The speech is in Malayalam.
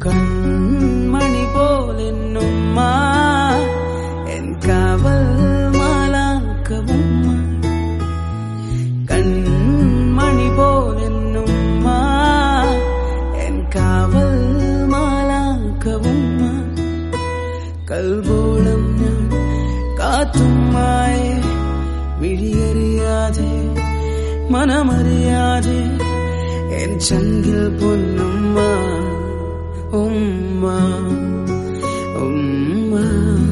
കൺമണി പോലെന്നുമ്മ എൻ കാവൽ മാലാക്കവുമ്മ കൺമണി പോലെന്നുമ്മ എൻ കാവൽ മാലാക്കവുമ്മ കൽബോളം ഞാൻ കാത്തുമ്മായെ വിഴിയറിയാതെ മനമറിയാതെ എൻ ചങ്കിൽ പൊന്നുമ്മ ഉമ്മ ഉമ്മ